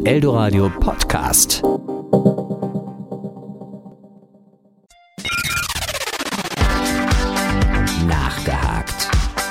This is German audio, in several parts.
Eldoradio Podcast. Nachgehakt.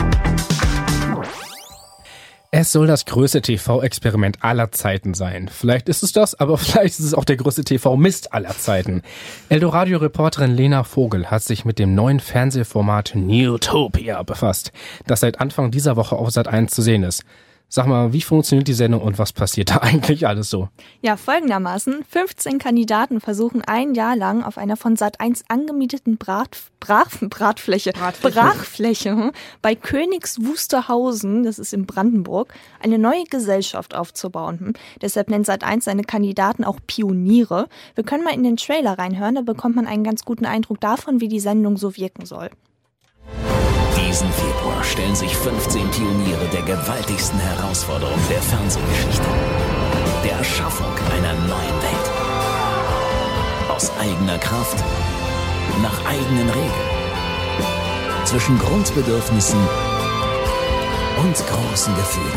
Es soll das größte TV-Experiment aller Zeiten sein. Vielleicht ist es das, aber vielleicht ist es auch der größte TV-Mist aller Zeiten. Eldoradio-Reporterin Lena Vogel hat sich mit dem neuen Fernsehformat Newtopia befasst, das seit Anfang dieser Woche auf Sat.1 zu sehen ist. Sag mal, wie funktioniert die Sendung und was passiert da eigentlich alles so? Ja, folgendermaßen. 15 Kandidaten versuchen ein Jahr lang auf einer von Sat.1 angemieteten Brachfläche bei Königs Wusterhausen, das ist in Brandenburg, eine neue Gesellschaft aufzubauen. Deshalb nennt Sat.1 seine Kandidaten auch Pioniere. Wir können mal in den Trailer reinhören, da bekommt man einen ganz guten Eindruck davon, wie die Sendung so wirken soll. Diesen Februar stellen sich 15 Pioniere der gewaltigsten Herausforderung der Fernsehgeschichte. Der Erschaffung einer neuen Welt. Aus eigener Kraft, nach eigenen Regeln. Zwischen Grundbedürfnissen und großen Gefühlen.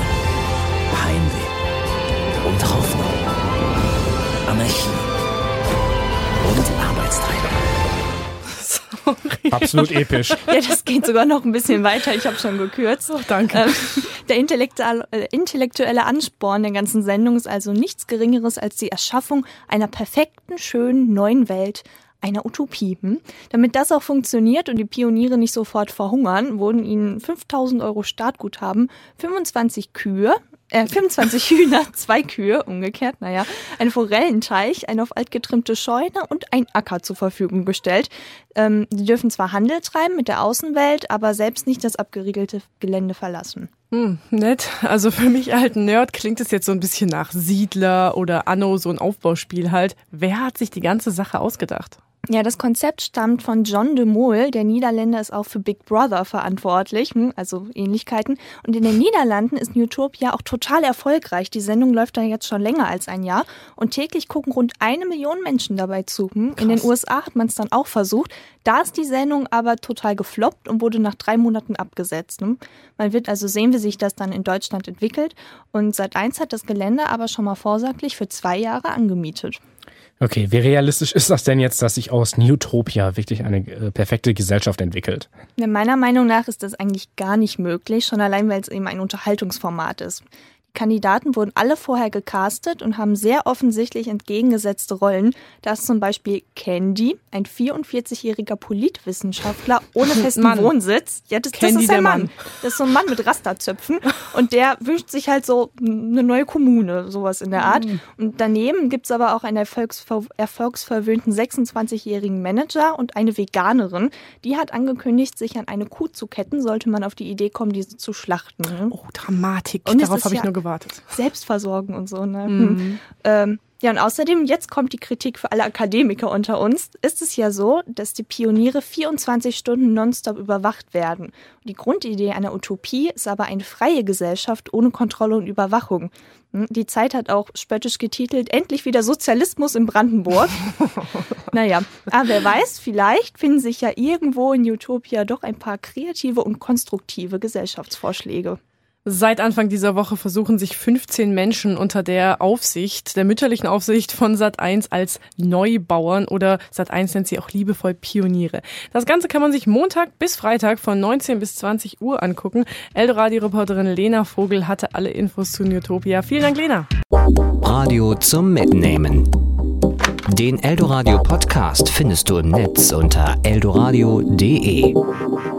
Heimweh und Hoffnung. Anarchie und Arbeitsteilung. Absolut episch. Ja, das geht sogar noch ein bisschen weiter. Ich habe schon gekürzt. Oh, danke. Der intellektuelle Ansporn der ganzen Sendung ist also nichts Geringeres als die Erschaffung einer perfekten, schönen, neuen Welt, einer Utopie. Damit das auch funktioniert und die Pioniere nicht sofort verhungern, wurden ihnen 5.000 € Startguthaben, 25 Hühner, 2 Kühe, umgekehrt, ein Forellenteich, eine auf alt getrimmte Scheune und ein Acker zur Verfügung gestellt. Die dürfen zwar Handel treiben mit der Außenwelt, aber selbst nicht das abgeriegelte Gelände verlassen. Nett. Also für mich alten Nerd klingt es jetzt so ein bisschen nach Siedler oder Anno, so ein Aufbauspiel halt. Wer hat sich die ganze Sache ausgedacht? Ja, das Konzept stammt von John de Mol. Der Niederländer ist auch für Big Brother verantwortlich, also Ähnlichkeiten. Und in den Niederlanden ist Newtopia auch total erfolgreich. Die Sendung läuft da jetzt schon länger als ein Jahr. Und täglich gucken rund 1 Million Menschen dabei zu. In den USA hat man es dann auch versucht. Da ist die Sendung aber total gefloppt und wurde nach 3 Monaten abgesetzt. Man wird also sehen, wie sich das dann in Deutschland entwickelt. Und Sat.1 hat das Gelände aber schon mal vorsorglich für 2 Jahre angemietet. Okay, wie realistisch ist das denn jetzt, dass sich aus Newtopia wirklich eine perfekte Gesellschaft entwickelt? Ja, meiner Meinung nach ist das eigentlich gar nicht möglich, schon allein, weil es eben ein Unterhaltungsformat ist. Die Kandidaten wurden alle vorher gecastet und haben sehr offensichtlich entgegengesetzte Rollen. Da ist zum Beispiel Candy, ein 44-jähriger Politwissenschaftler ohne festen Wohnsitz. Ja, das ist ein Mann. Das ist so ein Mann mit Rasterzöpfen und der wünscht sich halt so eine neue Kommune, sowas in der Art. Und daneben gibt's aber auch einen erfolgsverwöhnten 26-jährigen Manager und eine Veganerin. Die hat angekündigt, sich an eine Kuh zu ketten, sollte man auf die Idee kommen, diese zu schlachten. Oh, Dramatik. Und darauf habe ich nur gewartet. Selbstversorgen und so, Ja, und außerdem, jetzt kommt die Kritik für alle Akademiker unter uns, ist es ja so, dass die Pioniere 24 Stunden nonstop überwacht werden. Die Grundidee einer Utopie ist aber eine freie Gesellschaft ohne Kontrolle und Überwachung. Die Zeit hat auch spöttisch getitelt, endlich wieder Sozialismus in Brandenburg. Aber wer weiß, vielleicht finden sich ja irgendwo in Newtopia doch ein paar kreative und konstruktive Gesellschaftsvorschläge. Seit Anfang dieser Woche versuchen sich 15 Menschen unter der mütterlichen Aufsicht von Sat.1 als Neubauern oder Sat.1 nennt sie auch liebevoll Pioniere. Das Ganze kann man sich Montag bis Freitag von 19 bis 20 Uhr angucken. Eldoradio-Reporterin Lena Vogel hatte alle Infos zu Newtopia. Vielen Dank, Lena. Radio zum Mitnehmen. Den Eldoradio Podcast findest du im Netz unter eldoradio.de.